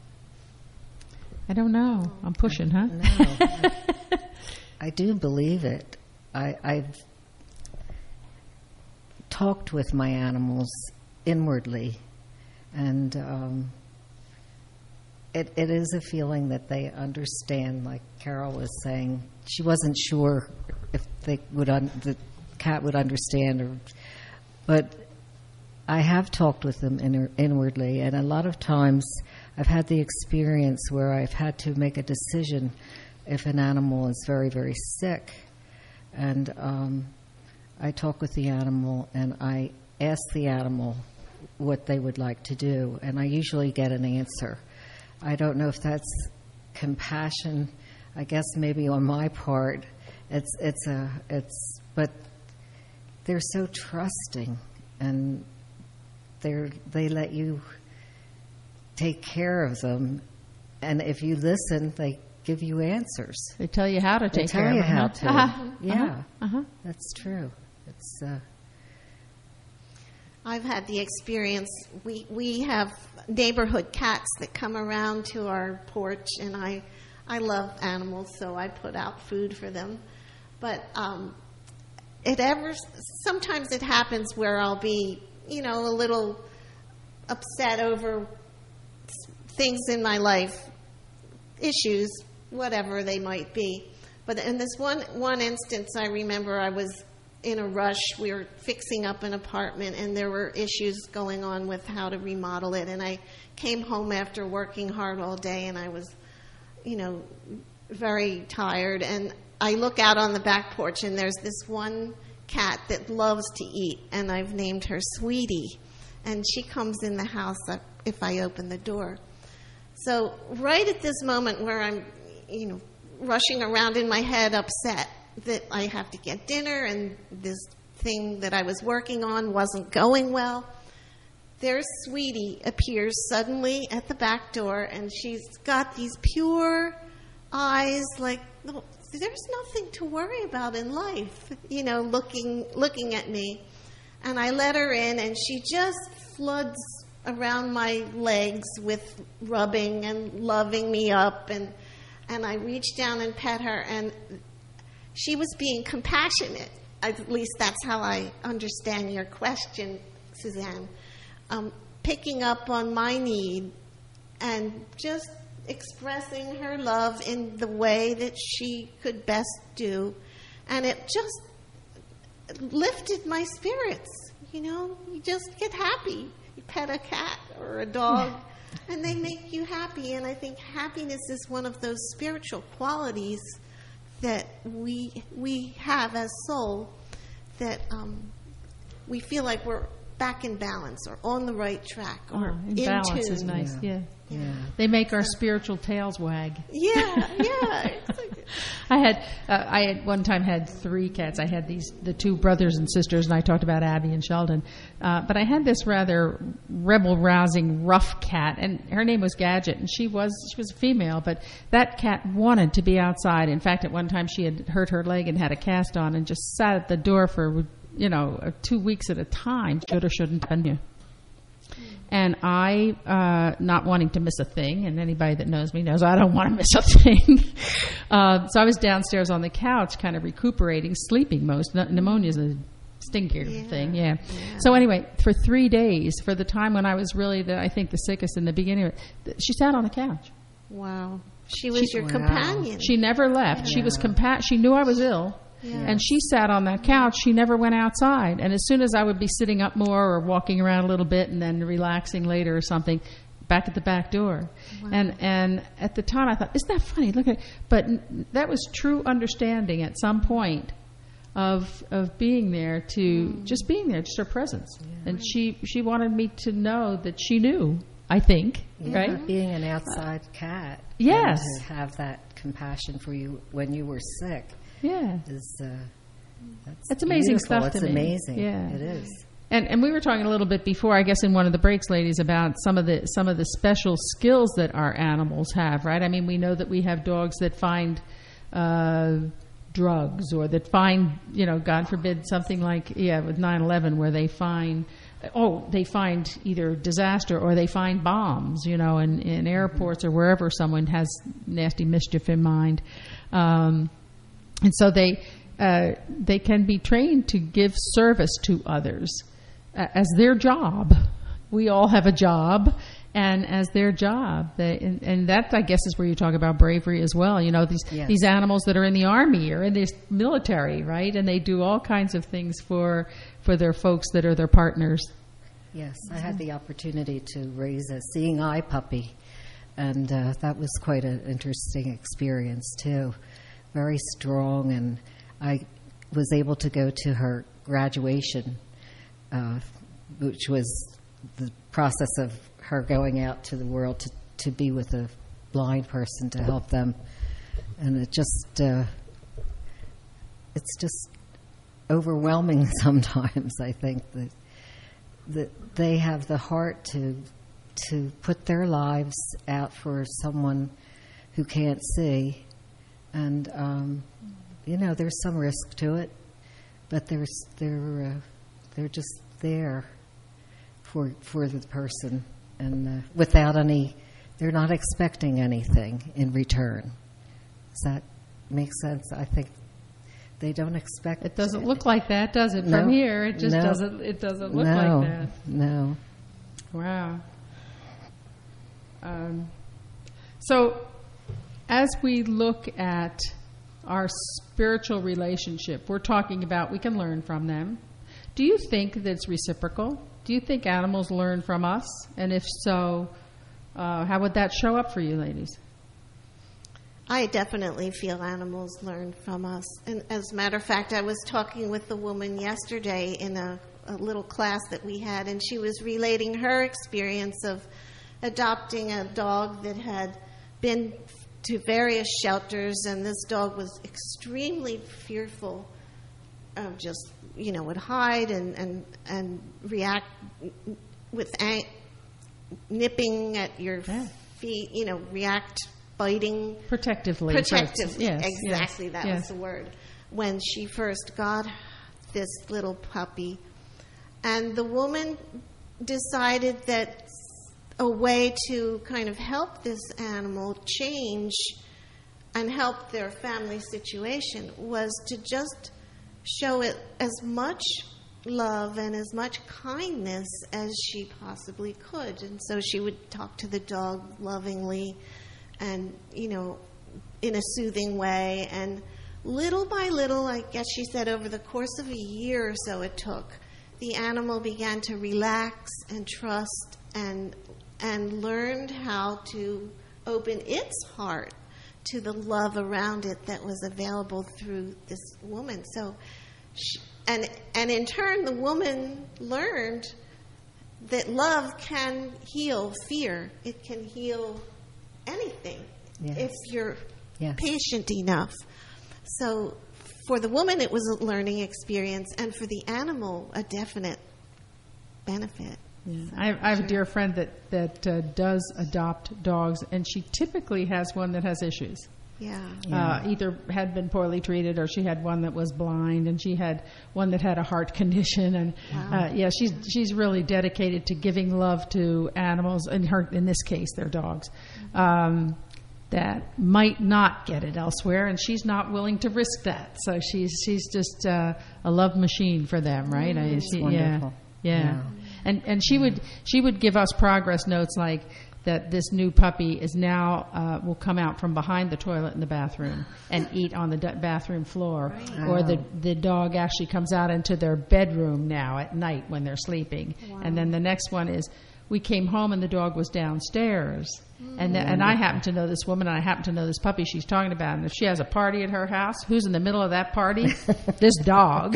I don't know. I'm pushing, huh? No. I do believe it. I, I've talked with my animals inwardly, and um, it, it is a feeling that they understand. Like Carol was saying, she wasn't sure if they would un- the cat would understand, or, but I have talked with them in, inwardly, and a lot of times I've had the experience where I've had to make a decision if an animal is very, very sick, and um, I talk with the animal and I ask the animal what they would like to do, and I usually get an answer. I don't know if that's compassion. I guess maybe on my part, it's it's a it's, but they're so trusting, and they they let you take care of them, and if you listen, they give you answers. They tell you how to take they tell care you of them. how huh? to. Uh-huh. Yeah, uh-huh. Uh-huh. That's true. It's. Uh, I've had the experience. We we have neighborhood cats that come around to our porch, and I I love animals, so I put out food for them. But um, it ever sometimes it happens where I'll be, you know, a little upset over things in my life, issues, whatever they might be. But in this one one instance, I remember I was in a rush. We were fixing up an apartment, and there were issues going on with how to remodel it. And I came home after working hard all day, and I was, you know, very tired. And I look out on the back porch, and there's this one cat that loves to eat, and I've named her Sweetie. And she comes in the house if I open the door. So right at this moment where I'm, you know, rushing around in my head upset that I have to get dinner and this thing that I was working on wasn't going well, there's Sweetie appears suddenly at the back door, and she's got these pure eyes like, oh, there's nothing to worry about in life, you know, looking looking at me. And I let her in, and she just floods around my legs with rubbing and loving me up, and and I reached down and pet her, and she was being compassionate. At least that's how I understand your question, Suzanne. Um, picking up on my need and just expressing her love in the way that she could best do. And it just lifted my spirits. You know, you just get happy. You pet a cat or a dog, and they make you happy. And I think happiness is one of those spiritual qualities that we we have as soul, that um, we feel like we're back in balance or on the right track or oh, in balance tune. is nice. Yeah. Yeah. yeah, they make our spiritual tails wag. Yeah, yeah. It's like, I had uh, I had one time had three cats. I had these the two brothers and sisters, and I talked about Abby and Sheldon. Uh, but I had this rather rebel-rousing, rough cat, and her name was Gadget, and she was she was a female. But that cat wanted to be outside. In fact, at one time she had hurt her leg and had a cast on, and just sat at the door for you know two weeks at a time. Should or shouldn't tell you. And I, uh, not wanting to miss a thing, and anybody that knows me knows I don't want to miss a thing. uh, so I was downstairs on the couch, kind of recuperating, sleeping most. Pneumonia is a stinkier yeah. thing, yeah. yeah. So anyway, for three days, for the time when I was really, the, I think, the sickest in the beginning, of it, she sat on the couch. Wow. She was she, your wow. companion. She never left. Yeah. She was compa- She knew I was ill. Yeah. And she sat on that couch. She never went outside. And as soon as I would be sitting up more or walking around a little bit and then relaxing later or something, back at the back door. Wow. And and at the time I thought, isn't that funny? Look at it. But that was true understanding at some point of of being there to mm. just being there, just her presence. Yeah. And she, she wanted me to know that she knew, I think, yeah, right? Being an outside uh, cat. Yes. And to have that compassion for you when you were sick. Yeah, is uh, that's it's amazing beautiful. stuff. It's to amazing. Me. Yeah, it is. And and we were talking a little bit before, I guess, in one of the breaks, ladies, about some of the some of the special skills that our animals have. Right? I mean, we know that we have dogs that find uh, drugs, or that find, you know, God forbid, something like yeah, with nine eleven, where they find. Oh, they find either disaster or they find bombs, you know, in, in airports or wherever someone has nasty mischief in mind. Um, And so they uh, they can be trained to give service to others uh, as their job. We all have a job, and as their job, they, and, and that I guess is where you talk about bravery as well. You know, these yes. these animals that are in the army or in the military, right? And they do all kinds of things for for their folks that are their partners. Yes, I had the opportunity to raise a seeing eye puppy, and uh, that was quite an interesting experience too. Very strong, and I was able to go to her graduation, uh, which was the process of her going out to the world to, to be with a blind person to help them. And it just, uh, it's just overwhelming sometimes, I think, that that they have the heart to to put their lives out for someone who can't see. And um, you know, there's some risk to it, but there's they're uh, they're just there for for the person, and uh, without any, they're not expecting anything in return. Does that make sense? I think they don't expect. It doesn't look like that, does it? No, From here, it just no, doesn't. It doesn't look no, like that. No. Wow. Um, so. As we look at our spiritual relationship, we're talking about we can learn from them. Do you think that it's reciprocal? Do you think animals learn from us? And if so, uh, how would that show up for you, ladies? I definitely feel animals learn from us. And as a matter of fact, I was talking with a woman yesterday in a, a little class that we had, and she was relating her experience of adopting a dog that had been to various shelters, and this dog was extremely fearful of just, you know, would hide and, and, and react with ang- nipping at your yeah. feet, you know, react, biting. Protectively. Protectively, yes, exactly, yes, that yes. was the word. When she first got this little puppy. And the woman decided that a way to kind of help this animal change and help their family situation was to just show it as much love and as much kindness as she possibly could. And so she would talk to the dog lovingly and, you know, in a soothing way. And little by little, I guess she said over the course of a year or so it took, the animal began to relax and trust and and learned how to open its heart to the love around it that was available through this woman. So, she, and and in turn, the woman learned that love can heal fear. It can heal anything yes. if you're Yes. patient enough. So for the woman, it was a learning experience, and for the animal, a definite benefit. Yeah. I, I have a dear friend that that uh, does adopt dogs, and she typically has one that has issues. Yeah. Uh, either had been poorly treated, or she had one that was blind, and she had one that had a heart condition. And Wow. uh, yeah, she's she's really dedicated to giving love to animals. In her, in this case, they're dogs um, that might not get it elsewhere, and she's not willing to risk that. So she's she's just uh, a love machine for them, right? Mm, I, it's she, wonderful. Yeah, yeah. Yeah. And and she would she would give us progress notes like that this new puppy is now uh, will come out from behind the toilet in the bathroom and eat on the d- bathroom floor, Right. or Wow. the the dog actually comes out into their bedroom now at night when they're sleeping. Wow. And then the next one is we came home and the dog was downstairs. And th- and I happen to know this woman, and I happen to know this puppy she's talking about. And if she has a party at her house, who's in the middle of that party? This dog.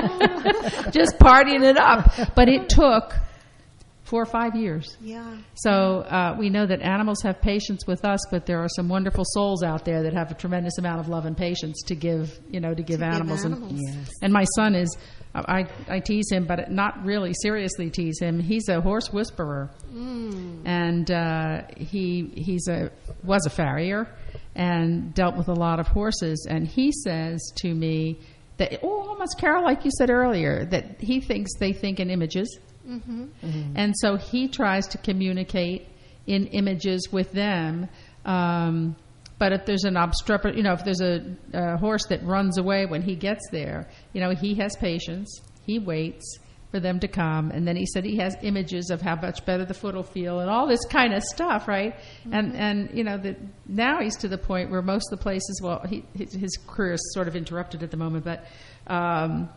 Just partying it up. But it took four or five years. Yeah. So uh, we know that animals have patience with us, but there are some wonderful souls out there that have a tremendous amount of love and patience to give, you know, to give To give animals. animals. And, Yes. and my son is, I, I tease him, but not really seriously tease him. He's a horse whisperer, Mm. and uh, he he's a was a farrier and dealt with a lot of horses. And he says to me that, oh, almost Carol, like you said earlier, that he thinks they think in images. Mm-hmm. And so he tries to communicate in images with them. Um, but if there's an obstruct, you know, if there's a, a horse that runs away when he gets there, you know, he has patience. He waits for them to come. And then he said he has images of how much better the foot will feel and all this kind of stuff, right? Mm-hmm. And, and you know, the, now he's to the point where most of the places, well, he, his, his career is sort of interrupted at the moment, but... Um,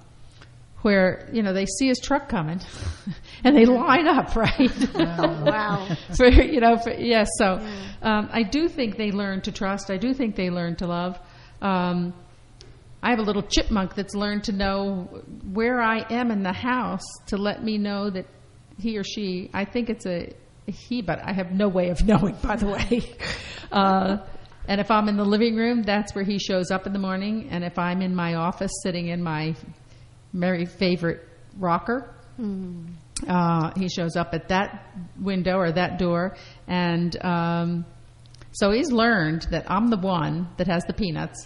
where, you know, they see his truck coming and they line up, right? Oh, wow. for, you know, for, yes. So um, I do think they learn to trust. I do think they learn to love. Um, I have a little chipmunk that's learned to know where I am in the house to let me know that he or she, I think it's a he, but I have no way of knowing, by the way. Uh, and if I'm in the living room, that's where he shows up in the morning. And if I'm in my office sitting in my very favorite rocker, Mm. uh, he shows up at that window or that door. And um, so he's learned that I'm the one that has the peanuts.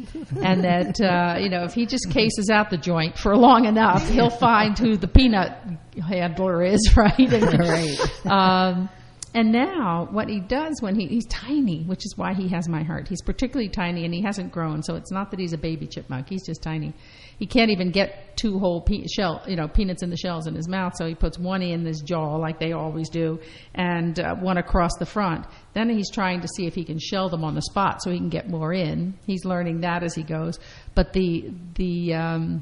And that, uh, you know, if he just cases out the joint for long enough, he'll find who the peanut handler is, right? And, Right. Um, and now what he does when he, he's tiny, which is why he has my heart. He's particularly tiny and he hasn't grown. So it's not that he's a baby chipmunk. He's just tiny. He can't even get two whole pe- shell, you know, peanuts in the shells in his mouth. So he puts one in his jaw like they always do and uh, one across the front. Then he's trying to see if he can shell them on the spot so he can get more in. He's learning that as he goes. But the, the, um,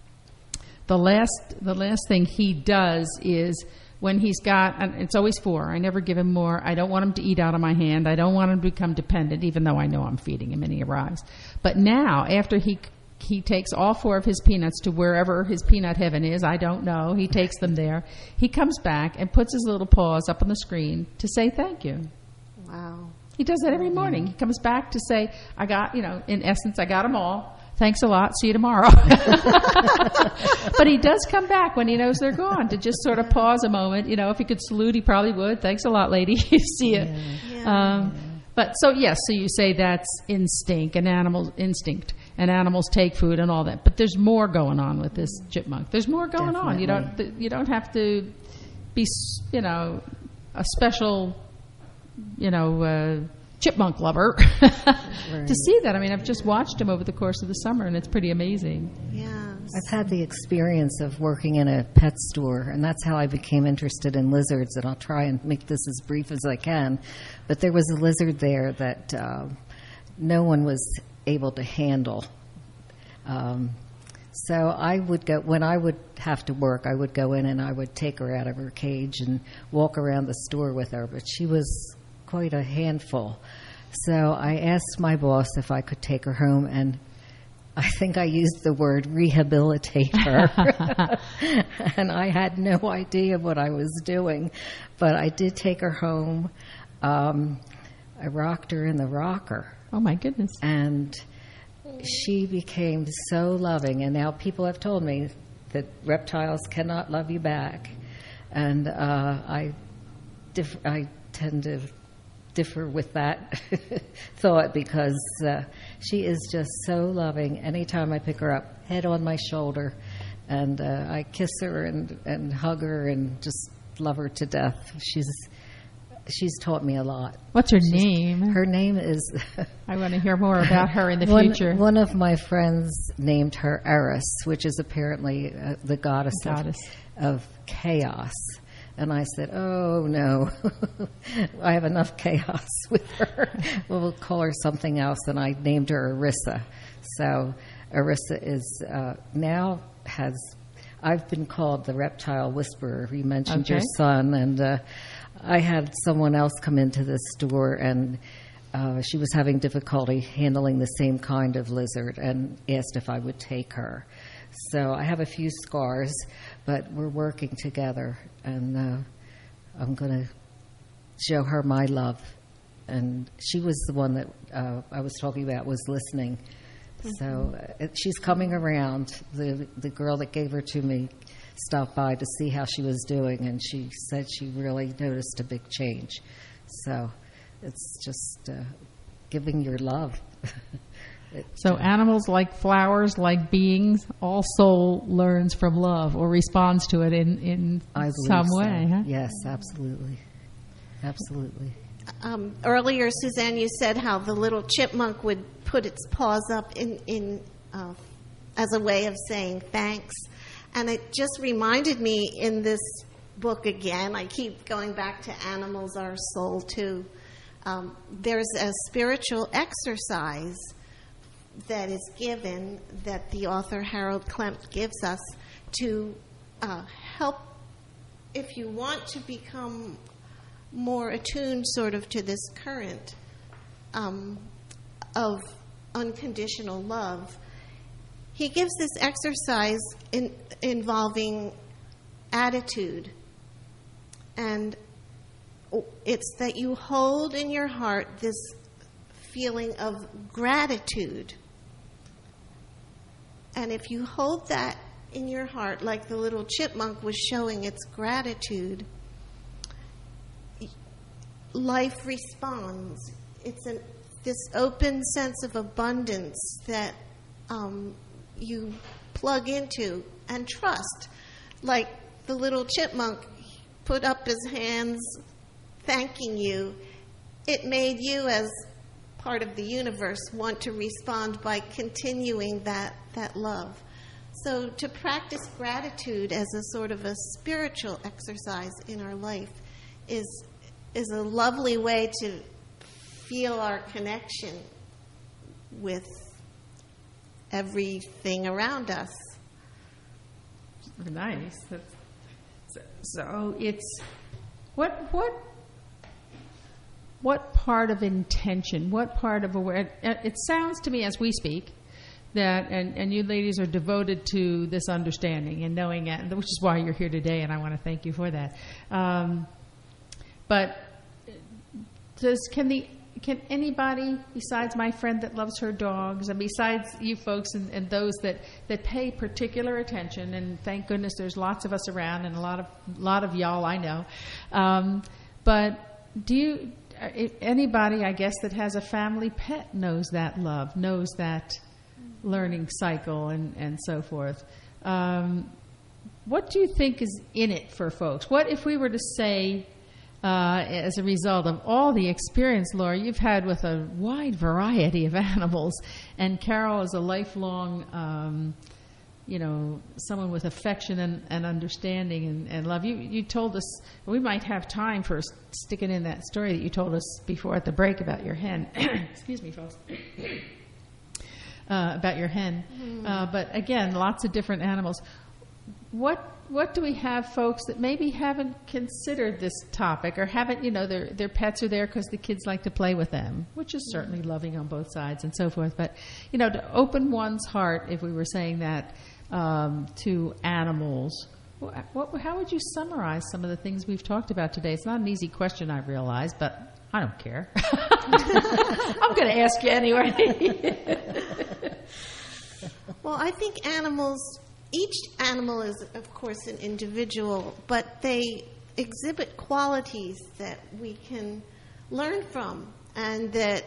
the last, the last thing he does is, when he's got, and it's always four. I never give him more. I don't want him to eat out of my hand. I don't want him to become dependent, even though I know I'm feeding him and he arrives. But now, after he he takes all four of his peanuts to wherever his peanut heaven is, I don't know. He takes them there. He comes back and puts his little paws up on the screen to say thank you. Wow. He does that every morning. He comes back to say, I got, you know, in essence, I got them all. Thanks a lot. See you tomorrow. But he does come back when he knows they're gone to just sort of pause a moment. You know, if he could salute, he probably would. Thanks a lot, lady. See ya. Yeah. Um, but so, yes, so you say that's instinct, an animal's instinct, and animals take food and all that. But there's more going on with this chipmunk. There's more going Definitely. on. You don't, you don't have to be, you know, a special, you know, uh, chipmunk lover to see that. I mean, I've just watched him over the course of the summer, and it's pretty amazing. Yeah. I've had the experience of working in a pet store, and that's how I became interested in lizards, and I'll try and make this as brief as I can. But there was a lizard there that uh, no one was able to handle. Um, so I would go, when I would have to work, I would go in and I would take her out of her cage and walk around the store with her, but she was quite a handful. So I asked my boss if I could take her home, and I think I used the word rehabilitate her. And I had no idea what I was doing, but I did take her home. Um, I rocked her in the rocker. Oh, my goodness. And she became so loving. And now people have told me that reptiles cannot love you back. And uh, I, diff- I tend to differ with that thought because uh, she is just so loving. Anytime I pick her up, head on my shoulder, and uh, I kiss her and, and hug her and just love her to death. She's she's taught me a lot. What's her she's, name? Her name is... I want to hear more about her in the one, future. One of my friends named her Eris, which is apparently uh, the goddess, goddess. Of, of chaos. And I said, oh, no, I have enough chaos with her. Well, we'll call her something else. And I named her Arissa. So Arissa is uh, now has, I've been called the reptile whisperer. You mentioned okay. your son. And uh, I had someone else come into the store, and uh, she was having difficulty handling the same kind of lizard and asked if I would take her. So I have a few scars, but we're working together, and uh, I'm going to show her my love. And she was the one that uh, I was talking about was listening. Mm-hmm. So uh, she's coming around. The the girl that gave her to me stopped by to see how she was doing, and she said she really noticed a big change. So it's just uh, giving your love. It, so uh, animals, like flowers, like beings, all soul learns from love or responds to it in, in I some so. way. Huh? Yes, absolutely. Absolutely. Um, earlier, Suzanne, you said how the little chipmunk would put its paws up in, in uh, as a way of saying thanks. And it just reminded me in this book again, I keep going back to Animals Are Soul too. Um, there's a spiritual exercise that is given, that the author Harold Klempt gives us to uh, help, if you want to become more attuned sort of to this current um, of unconditional love. He gives this exercise in, involving attitude. And it's that you hold in your heart this feeling of gratitude. And if you hold that in your heart, like the little chipmunk was showing its gratitude, life responds. It's an, this open sense of abundance that um, you plug into and trust. Like the little chipmunk put up his hands thanking you. It made you, as part of the universe, want to respond by continuing that, that love. So to practice gratitude as a sort of a spiritual exercise in our life is is a lovely way to feel our connection with everything around us. Nice. So, so it's what what what part of intention, what part of aware? It sounds to me as we speak that, and, and you ladies are devoted to this understanding and knowing it, which is why you're here today, and I want to thank you for that. Um, but does can the can anybody besides my friend that loves her dogs, and besides you folks and, and those that, that pay particular attention, and thank goodness there's lots of us around and a lot of lot of y'all I know, um, but do you anybody I guess that has a family pet knows that love, knows that learning cycle and, and so forth. Um, what do you think is in it for folks? What if we were to say, Uh, as a result of all the experience, Laura, you've had with a wide variety of animals, and Carol is a lifelong, um, you know, someone with affection and, and understanding and, and love. You, you told us, we might have time for sticking in that story that you told us before at the break about your hen. Excuse me, folks. Uh, about your hen. Mm. Uh, but again, lots of different animals. What What do we have, folks, that maybe haven't considered this topic or haven't, you know, their their pets are there because the kids like to play with them, which is certainly loving on both sides and so forth. But, you know, to open one's heart, if we were saying that, um, to animals, what, what, how would you summarize some of the things we've talked about today? It's not an easy question, I realize, but I don't care. I'm going to ask you anyway. Well, I think animals, each animal is, of course, an individual, but they exhibit qualities that we can learn from and that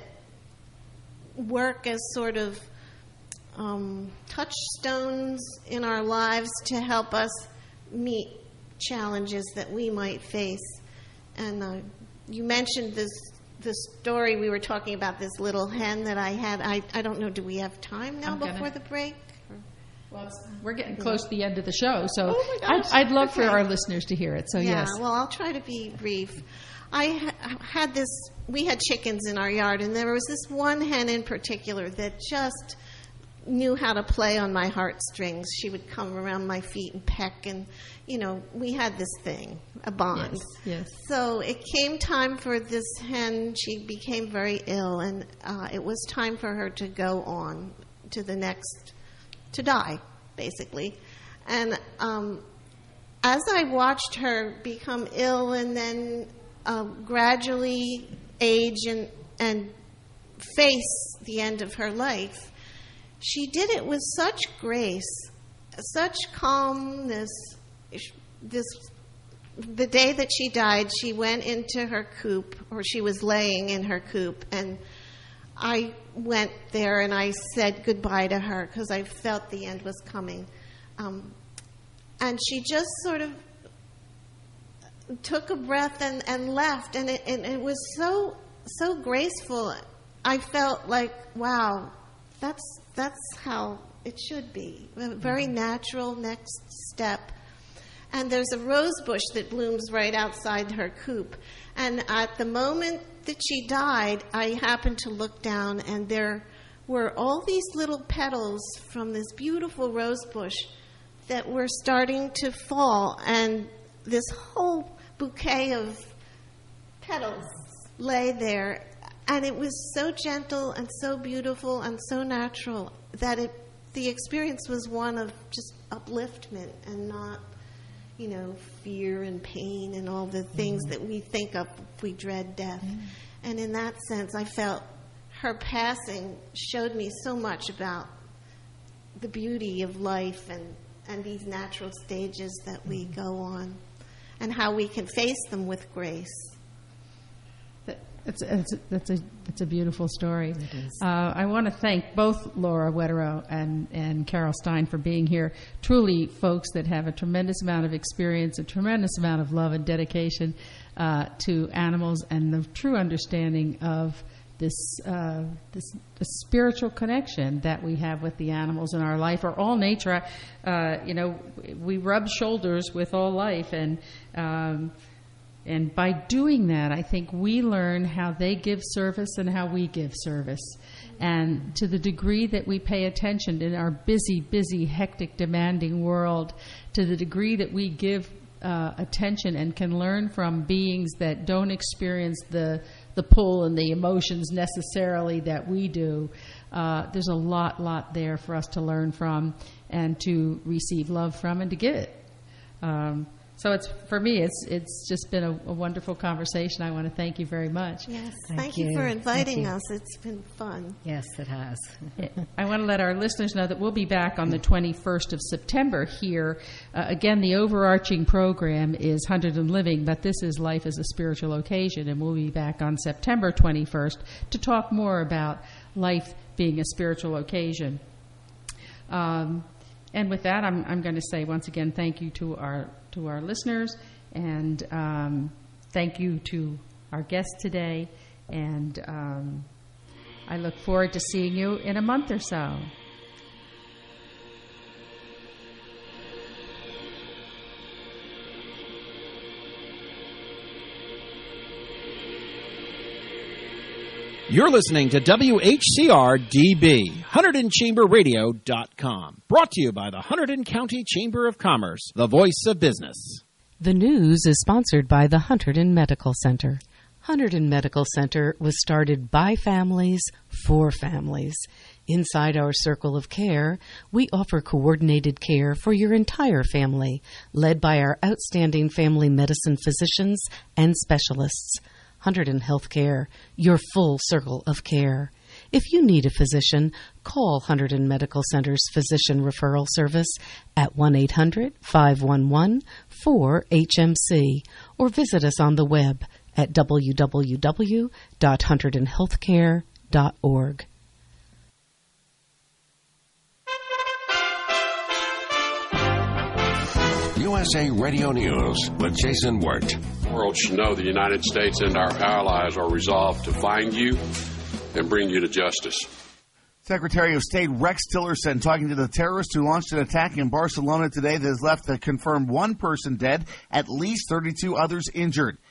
work as sort of um, touchstones in our lives to help us meet challenges that we might face. And uh, you mentioned this the story we were talking about, this little hen that I had. I, I don't know, do we have time now I'm gonna- before the break? Well, it's, we're getting close to the end of the show, so Oh my gosh. I'd, I'd love Okay. for our listeners to hear it. So yeah, yes, well, I'll try to be brief. I ha- had this, we had chickens in our yard, and there was this one hen in particular that just knew how to play on my heartstrings. She would come around my feet and peck, and, you know, we had this thing, a bond. yes, yes. So it came time for this hen, she became very ill, and uh, it was time for her to go on to the next, to die, basically. And um, as I watched her become ill and then uh, gradually age and, and face the end of her life, she did it with such grace, such calmness. This, the day that she died, she went into her coop, or she was laying in her coop, and I went there and I said goodbye to her because I felt the end was coming. Um, and she just sort of took a breath and, and left, and it, and it was so so graceful. I felt like, wow, that's that's how it should be. A very natural next step. And there's a rose bush that blooms right outside her coop. And at the moment that she died, I happened to look down, and there were all these little petals from this beautiful rose bush that were starting to fall. And this whole bouquet of petals lay there. And it was so gentle and so beautiful and so natural that it, the experience was one of just upliftment and not, you know, fear and pain and all the things mm-hmm. that we think of if we dread death. Mm-hmm. And in that sense, I felt her passing showed me so much about the beauty of life and, and these natural stages that we mm-hmm. go on and how we can face them with grace. It's, it's, it's, a, it's a beautiful story. It is. Uh, I want to thank both Laura Wetterow and, and Carol Stein for being here. Truly folks that have a tremendous amount of experience, a tremendous amount of love and dedication uh, to animals, and the true understanding of this, uh, this the spiritual connection that we have with the animals in our life, or all nature. Uh, you know, we rub shoulders with all life, and um, And by doing that, I think we learn how they give service and how we give service. And to the degree that we pay attention in our busy, busy, hectic, demanding world, to the degree that we give uh, attention and can learn from beings that don't experience the the pull and the emotions necessarily that we do, uh, there's a lot, lot there for us to learn from and to receive love from and to give it. Um, So it's for me, it's it's just been a, a wonderful conversation. I want to thank you very much. Yes, Thank thank, you. you for inviting Thank us. It's been fun. Yes, it has. I want to let our listeners know that we'll be back on the twenty-first of September here. Uh, again, the overarching program is Hunterdon Living, but this is Life as a Spiritual Occasion, and we'll be back on September twenty-first to talk more about life being a spiritual occasion. Um, and with that, I'm, I'm going to say once again thank you to our to our listeners, and um, thank you to our guest today, and um, I look forward to seeing you in a month or so. You're listening to W H C R D B, Hunterdon Chamber Radio dot com. Brought to you by the Hunterdon County Chamber of Commerce, the voice of business. The news is sponsored by the Hunterdon Medical Center. Hunterdon Medical Center was started by families for families. Inside our circle of care, we offer coordinated care for your entire family, led by our outstanding family medicine physicians and specialists. Hunterdon Healthcare, your full circle of care. If you need a physician, call Hunterdon Medical Center's Physician Referral Service at one eight hundred, five one one, four H M C or visit us on the web at w w w dot hunterdon healthcare dot org. U S A Radio News with Jason Wirt. The world should know the United States and our allies are resolved to find you and bring you to justice. Secretary of State Rex Tillerson talking to the terrorists who launched an attack in Barcelona today that has left a confirmed one person dead, at least thirty-two others injured.